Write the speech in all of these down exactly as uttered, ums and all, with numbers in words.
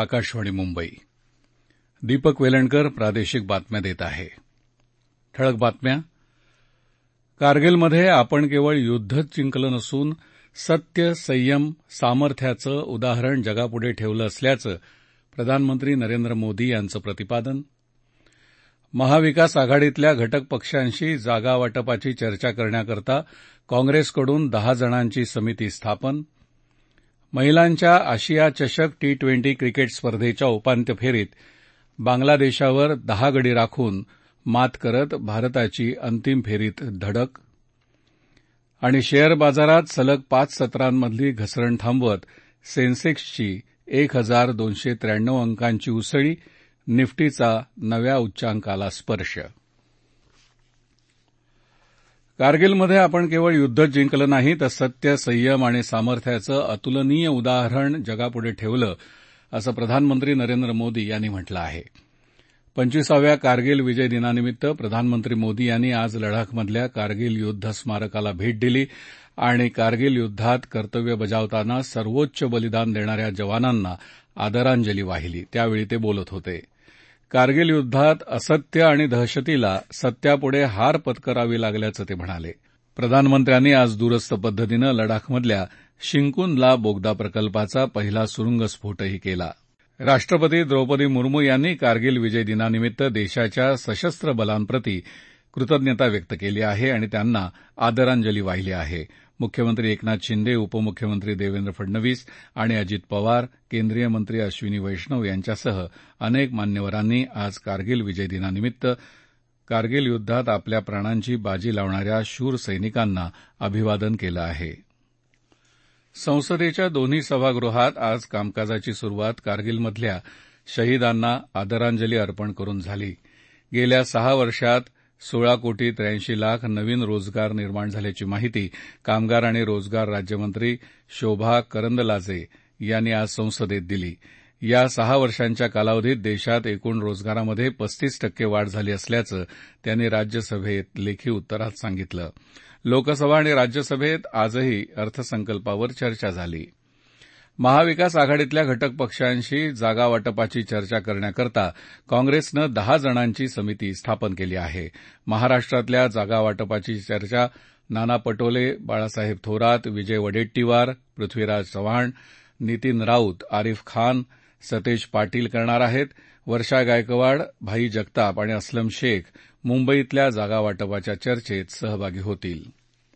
आकाशवाणी मुंबई. दीपक वेलणकर प्रादेशिक बातम्या देत आहे. ठळक बातम्या. कारगिलमध्ये आपण केवळ युद्धच जिंकलं नसून सत्य, संयम, सामर्थ्याचं उदाहरण जगापुढे ठेवलं असल्याचं प्रधानमंत्री नरेंद्र मोदी यांचं प्रतिपादन. महाविकास आघाडीतल्या घटक पक्षांशी जागावाटपाची चर्चा करण्याकरता काँग्रेसकडून दहा जणांची समिती स्थापन. महिलांच्या आशिया चषक टी ट्वेंटी क्रिकेट स्पर्धेच्या उपांत्य फेरीत बांगलादेशावर दहा गडी राखून मात करत भारताची अंतिम फेरीत धडक. आणि शेअर बाजारात सलग पाच सत्रांमधली घसरण थांबवत सेन्सेक्सची एक हजार दोनशे त्र्याण्णव अंकांची उसळी, निफ्टीचा नव्या उच्चांकाला स्पर्श. कारगिलमध्ये आपण केवळ युद्धच जिंकलं नाही तर सत्य, संयम आणि सामर्थ्याचं अतुलनीय उदाहरण जगापुढे ठेवलं असं प्रधानमंत्री नरेंद्र मोदी यांनी म्हटलं आहे. पंचवीसाव्या कारगिल विजय दिनानिमित्त प्रधानमंत्री मोदी यांनी आज लडाखमधल्या कारगिल युद्ध स्मारकाला भेट दिली आणि कारगिल युद्धात कर्तव्य बजावताना सर्वोच्च बलिदान देणाऱ्या जवानांना आदरांजली वाहिली. त्यावेळी ते बोलत होते. कारगिल युद्धात असत्य आणि दहशतीला सत्यापुढे हार पत्करावी लागल्याचं ते म्हणाले. प्रधानमंत्र्यांनी आज दूरस्थ पद्धतीनं लडाखमधल्या शिंकुनला बोगदा प्रकल्पाचा पहिला सुरुंगस्फोटही केला. राष्ट्रपती द्रौपदी मुर्मू यांनी कारगिल विजय दिनानिमित्त देशाच्या सशस्त्र बलांप्रती कृतज्ञता व्यक्त केली आहे आणि त्यांना आदरांजली वाहिली आहे. मुख्यमंत्री एकनाथ शिंदे, उपमुख्यमंत्री देवेंद्र फडणवीस आणि अजित पवार, केंद्रीय मंत्री अश्विनी वैष्णव यांच्यासह अनेक मान्यवरांनी आज कारगिल विजय दिनानिमित्त कारगिल युद्धात आपल्या प्राणांची बाजी लावणाऱ्या शूर सैनिकांना अभिवादन केलं आहे. संसदेच्या दोन्ही सभागृहात आज कामकाजाची सुरुवात कारगिलमधल्या शहीदांना आदरांजली अर्पण करून झाली. गेल्या सहा वर्षात सोळा कोटी त्र्याऐंशी लाख नवीन रोजगार निर्माण झाल्याची माहिती कामगार आणि रोजगार राज्यमंत्री शोभा करंदलाजे यांनी आज संसदेत दिली. या सहा वर्षांच्या कालावधीत देशात एकूण रोजगारामध्ये पस्तीस टक्के वाढ झाली असल्याचं त्यांनी राज्यसभेत लेखी उत्तरात सांगितलं. लोकसभा आणि राज्यसभेत आजही अर्थसंकल्पावर चर्चा झाली. महाविकास आघाडीतल्या घटक पक्षांशी जागावाटपाची चर्चा करण्याकरता काँग्रेसनं दहा जणांची समिती स्थापन केली आहे. महाराष्ट्रातल्या जागावाटपाची चर्चा नाना पटोले, बाळासाहेब थोरात, विजय वडेट्टीवार, पृथ्वीराज चव्हाण, नितीन राऊत, आरिफ खान, सतेज पाटील करणार आहेत. वर्षा गायकवाड, भाई जगताप आणि अस्लम शेख मुंबईतल्या जागावाटपाच्या चर्चेत सहभागी होतील.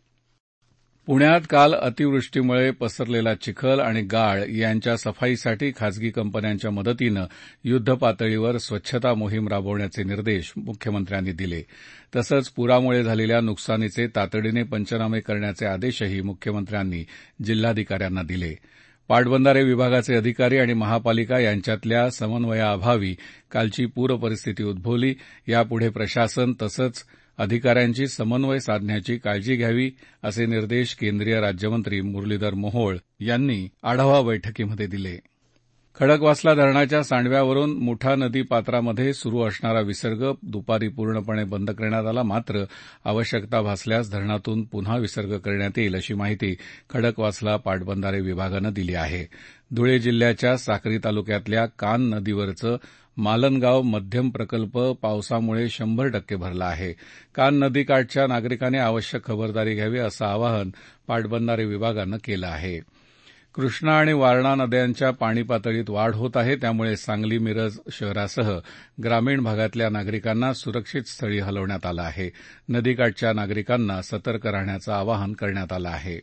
पुण्यात काल अतिवृष्टीमुळे पसरलेला चिखल आणि गाळ यांच्या सफाईसाठी खासगी कंपन्यांच्या मदतीनं युद्धपातळीवर स्वच्छता मोहीम राबवण्याचे निर्देश मुख्यमंत्र्यांनी दिले. तसंच पुरामुळे झालेल्या नुकसानीचे तातडीने पंचनामे करण्याचे आदेशही मुख्यमंत्र्यांनी जिल्हाधिकाऱ्यांना दिले. पाटबंधारे विभागाचे अधिकारी आणि महापालिका यांच्यातल्या समन्वयाअभावी कालची पूरपरिस्थिती उद्भवली. यापुढे प्रशासन तसंच अधिकाऱ्यांची समन्वय साधण्याची काळजी घ्यावी असे निर्देश केंद्रीय राज्यमंत्री मुरलीधर मोहोळ यांनी आढावा बैठकीमध्ये दिले. खडकवासला धरणाच्या सांडव्यावरून मुठा नदी पात्रामध्ये सुरू असणारा विसर्ग दुपारी पूर्णपणे बंद करण्यात आला. मात्र आवश्यकता भासल्यास धरणातून पुन्हा विसर्ग करण्यात येईल अशी माहिती खडकवासला पाटबंधारे विभागानं दिली आहे. धुळे जिल्ह्याच्या साक्री तालुक्यातल्या कान नदीवरचं मालनगाव मध्यम प्रकल्प पावसामुळे शंभर टक्के भरला आहे. कान नदीकाठच्या नागरिकांनी आवश्यक खबरदारी घ्यावी असं आवाहन पाटबंधारे विभागानं केलं आहे. कृष्णा आणि वारणा नद्यांच्या पाणी पातळीत वाढ होत आहे. त्यामुळे सांगली, मिरज शहरासह ग्रामीण भागातल्या नागरिकांना सुरक्षित स्थळी हलवण्यात आलं आहे. नदीकाठच्या नागरिकांना सतर्क राहण्याचं आवाहन करण्यात आलं आहे.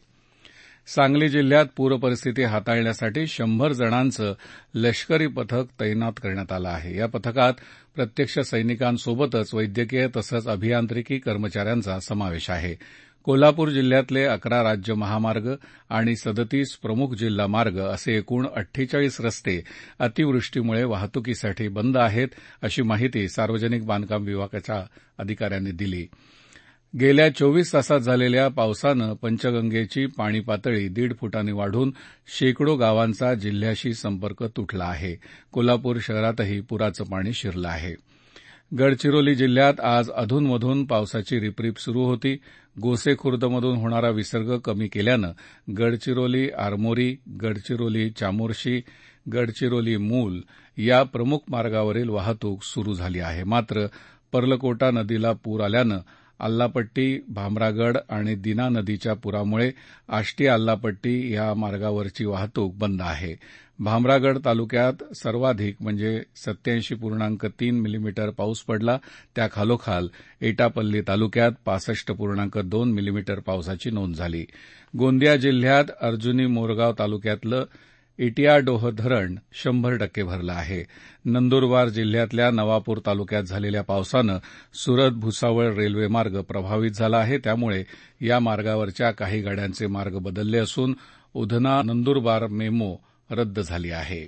सांगली जिल्ह्यात पूरपरिस्थिती हाताळण्यासाठी शंभर जणांचं लष्करी पथक तैनात करण्यात आलं आहे. या पथकात प्रत्यक्ष सैनिकांसोबतच वैद्यकीय तसंच अभियांत्रिकी कर्मचाऱ्यांचा समावेश आहे. कोल्हापूर जिल्ह्यातले अकरा राज्य महामार्ग आणि सदतीस प्रमुख जिल्हा मार्ग असे एकूण अठ्ठेचाळीस रस्ते अतिवृष्टीमुळे वाहतुकीसाठी बंद आहेत अशी माहिती सार्वजनिक बांधकाम विभागाच्या अधिकाऱ्यांनी दिली. गेल्या चोवीस तासात झालेल्या पावसानं पंचगंगेची पाणी पातळी दीड फुटांनी वाढून शेकडो गावांचा जिल्ह्याशी संपर्क तुटला आहे. कोल्हापूर शहरातही पुराचं पाणी शिरलं आहे. गडचिरोली जिल्ह्यात आज अधूनमधून पावसाची रिपरिप सुरू होती. गोसेखुर्दमधून होणारा विसर्ग कमी केल्यानं गडचिरोली, आरमोरी, गडचिरोली, चामोर्शी, गडचिरोली मूल या प्रमुख मार्गावरील वाहतूक सुरू झाली आहे. मात्र पर्लकोटा नदीला पूर आल्यानं आल्लापट्टी, भामरागड आणि दिना नदीच्या पुरामुळे आष्टी आल्लापट्टी या मार्गावरची वाहतूक बंद आहे. भामरागड तालुक्यात सर्वाधिक म्हणजे सत्याऐंशी पूर्णांक तीन मिलीमीटर पाऊस पडला. त्याखालोखाल एटापल्ली तालुक्यात पासष्ट पूर्णांक दोन मिलीमीटर पावसाची नोंद झाली. गोंदिया जिल्ह्यात अर्जुनी मोरगाव तालुक्यातलं इटियाडोह धरण शंभर टक्के भरलं आहे. नंदुरबार जिल्ह्यातल्या नवापूर तालुक्यात झालेल्या पावसानं सुरत भुसावळ रेल्वे मार्ग प्रभावित झाला आहे. त्यामुळे या मार्गावरच्या काही गाड्यांचे मार्ग बदलले असून उधना नंदुरबार मेमो रद्द झाली आहे.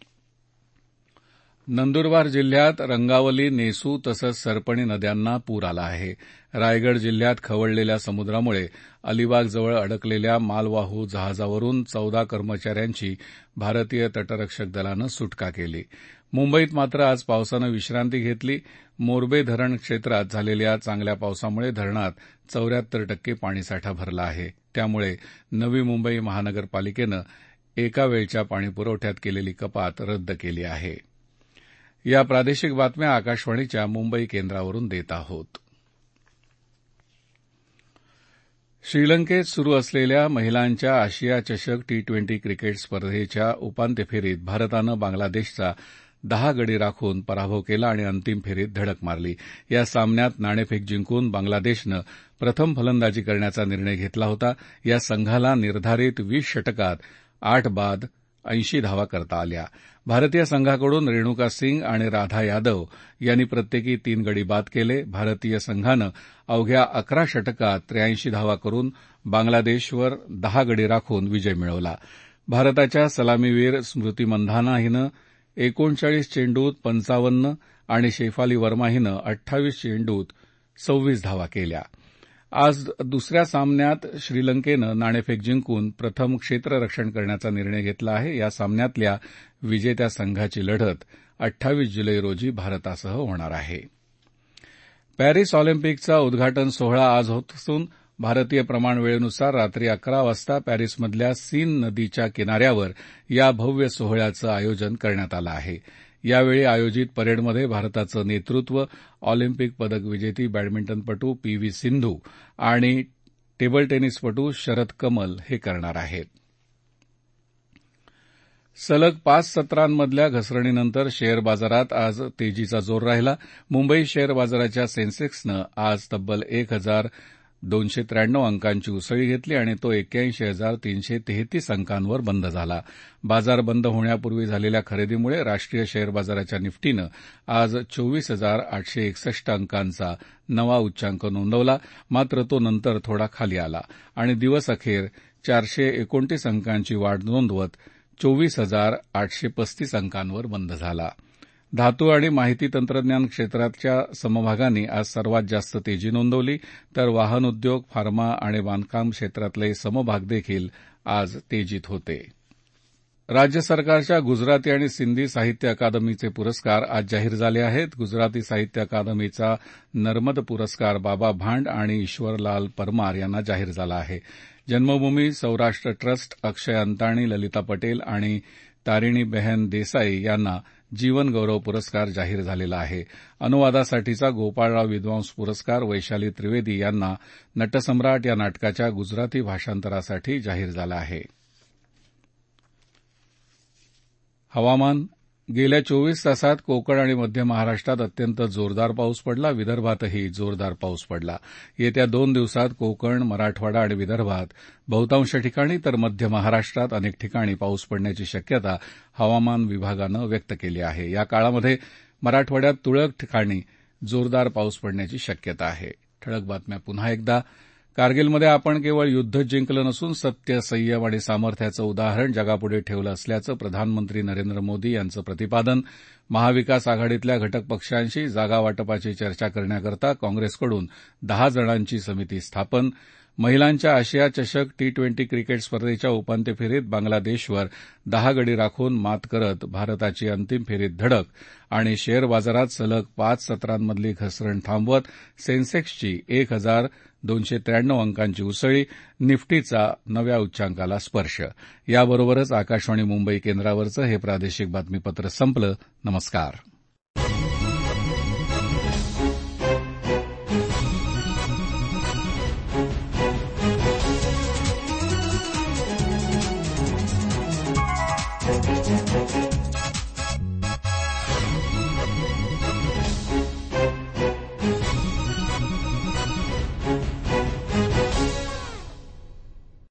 नंदुरबार जिल्ह्यात रंगावली, नेसू तसंच सरपणी नद्यांना पूर आला आहे. रायगड जिल्ह्यात खवळलेल्या समुद्रामुळे अलिबागजवळ अडकलेल्या मालवाहू जहाजावरून चौदा कर्मचाऱ्यांची भारतीय तटरक्षक दलानं सुटका केली. मुंबईत मात्र आज पावसानं विश्रांती घेतली. मोरबे धरण क्षेत्रात झालेल्या चांगल्या पावसामुळे धरणात चौऱ्याहत्तर टक्के पाणीसाठा भरला आहे. त्यामुळे नवी मुंबई महानगरपालिकेनं एका वेळच्या पाणीपुरवठ्यात केलेली कपात रद्द केली आहे. या प्रादेशिक बातम्या आकाशवाणीच्या मुंबई केंद्रावरून देत आहोत. श्रीलंकेत सुरू असलेल्या महिलांच्या आशिया चषक टी ट्वेंटी क्रिकेट स्पर्धेच्या उपांत्य फेरीत भारतानं बांगलादेशचा दहा गडी राखून पराभव केला आणि अंतिम फेरीत धडक मारली. या सामन्यात नाणेफेक जिंकून बांगलादेशनं प्रथम फलंदाजी करण्याचा निर्णय घेतला होता. या संघाला निर्धारित वीस षटकात आठ बाद ऐंशी धावा करता आल्या. भारतीय संघाकडून रेणुका सिंग आणि राधा यादव यांनी प्रत्येकी तीन गडी बाद केले. भारतीय संघानं अवघ्या अकरा षटकात त्र्याऐंशी धावा करून बांगलादेशवर दहा गडी राखून विजय मिळवला. भारताच्या सलामीवीर स्मृती मंधाना हिनं एकोणचाळीस चेंडूत पंचावन्न आणि शेफाली वर्मा हिनं अठ्ठावीस चेंडूत सव्वीस धावा केल्या. आज दुसऱ्या सामन्यात श्रीलंकेनं नाणेफेक जिंकून प्रथम क्षेत्ररक्षण करण्याचा निर्णय घेतला आहे. या सामन्यातल्या विजेत्या संघाची लढत अठ्ठावीस जुलै रोजी भारतासह होणार आहे. पॅरिस ऑलिम्पिकचा उद्घाटन सोहळा आज होत असून भारतीय प्रमाण वेळेनुसार रात्री अकरा वाजता पॅरिसमधल्या सीन नदीच्या किनाऱ्यावर या भव्य सोहळ्याचं आयोजन करण्यात आलं आहे. यावेळी आयोजित परेडमध्ये भारताचं नेतृत्व ऑलिम्पिक पदक विजेती बॅडमिंटनपटू पी व्ही सिंधू आणि टेबल टेनिसपटू शरद कमल हे करणार आहेत. सलग पाच सत्रांमधल्या घसरणीनंतर शेअर बाजारात आज तेजीचा जोर राहिला. मुंबई शेअर बाजाराच्या सेन्सेक्सनं आज तब्बल एक हजार दोनशे त्र्याण्णव अंकांची उसळी घेतली आणि तो एक्क्याऐंशी हजार तीनशे तेहतीस अंकांवर बंद झाला. बाजार बंद होण्यापूर्वी झालेल्या खरेदीमुळे राष्ट्रीय शेअर बाजाराच्या निफ्टीनं आज चोवीस हजार आठशे एकसष्ट अंकांचा नवा उच्चांक नोंदवला. मात्र तो नंतर थोडा खाली आला आणि दिवस अखेर चारशे एकोणतीस अंकांची वाढ नोंदवत चोवीस हजार आठशे पस्तीस अंकांवर बंद झाला. धातू आणि माहिती तंत्रज्ञान क्षेत्राच्या समभागांनी आज सर्वात जास्त तेजी नोंदवली, तर वाहन उद्योग, फार्मा आणि बांधकाम क्षेत्रातले समभाग देखील आज तेजीत होते. राज्य सरकारच्या गुजराती आणि सिंधी साहित्य अकादमीचे पुरस्कार आज जाहीर झाले आहेत. गुजराती साहित्य अकादमीचा नर्मद पुरस्कार बाबा भांड आणि ईश्वरलाल परमार यांना जाहीर झाला आहे. जन्मभूमी सौराष्ट्र ट्रस्ट अक्षय अंताणी, ललिता पटेल आणि तारिणी बेहन देसाई यांना जीवन गौरव पुरस्कार जाहीर झालेला आहे. अनुवादासाठीचा गोपाळराव विद्वांस पुरस्कार वैशाली त्रिवेदी यांना नटसम्राट या नाटकाच्या गुजराती भाषांतरासाठी जाहीर झाला आहे. हवामान. गेल्या चोवीस तासात कोकण आणि मध्य महाराष्ट्रात अत्यंत जोरदार पाऊस पडला. विदर्भातही जोरदार पाऊस पडला. येत्या दोन दिवसात कोकण, मराठवाडा आणि विदर्भात बहुतांश ठिकाणी तर मध्य महाराष्ट्रात अनेक ठिकाणी पाऊस पडण्याची शक्यता हवामान विभागानं व्यक्त केली आहे. या काळामध्ये मराठवाड्यात तुरळक ठिकाणी जोरदार पाऊस पडण्याची शक्यता आहे. ठळक बातम्या पुन्हा एकदा. कारगिलमध्ये आपण केवळ युद्ध जिंकलं नसून सत्य, संयम आणि सामर्थ्याचं उदाहरण जगापुढे ठेवलं असल्याचं प्रधानमंत्री नरेंद्र मोदी यांचं प्रतिपादन. महाविकास आघाडीतल्या घटक पक्षांशी जागा वाटपाची चर्चा करण्याकरता काँग्रेसकडून दहा जणांची समिती स्थापन. महिलांच्या आशिया चषक टी ट्वेंटी क्रिकेट स्पर्धेच्या उपांत्य फेरीत बांगलादेशवर दहा गडी राखून मात करत भारताची अंतिम फेरीत धडक आणि शेअर बाजारात सलग पाच सत्रांमधली घसरण थांबवत सेन्सेक्सची एक हजार दोनशे त्र्याण्णव अंकांची उसळी, निफ्टीचा नव्या उच्चांकाला स्पर्श. याबरोबरच आकाशवाणी मुंबई केंद्रावरचं हे प्रादेशिक बातमीपत्र संपलं. नमस्कार.